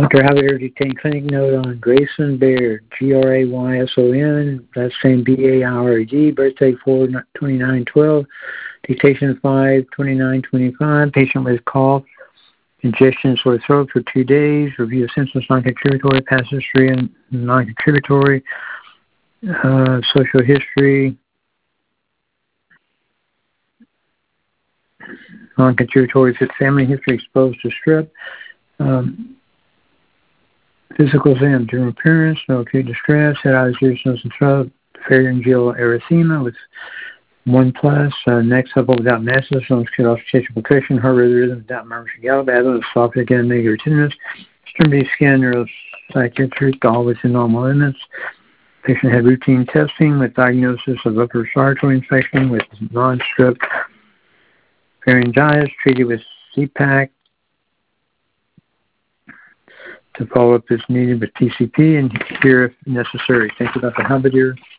Dr. Javier detained clinic note on Grayson Baird, Grayson, last name Baird, birthday 4/29/12, dictation 5/29/25. Patient with cough, congestion, sore throat for 2 days. Review of symptoms non-contributory, past history and non-contributory, social history, non-contributory family history, exposed to strep. Physical exam, general appearance, no acute distress, head, eyes, ears, nose, and throat, pharyngeal erythema with 1+, neck supple without masses, lungs cut off, stitchable cushion, heart rhythm without murmurs or gallop, abdomen, esophagus, and negative tenderness, extremity scan, neuropsychiatric, all within normal limits. Patient had routine testing with diagnosis of upper respiratory infection with non-strep pharyngitis, treated with CPAC. To follow up as needed with PCP and here if necessary. Thank you, Dr. Habadir.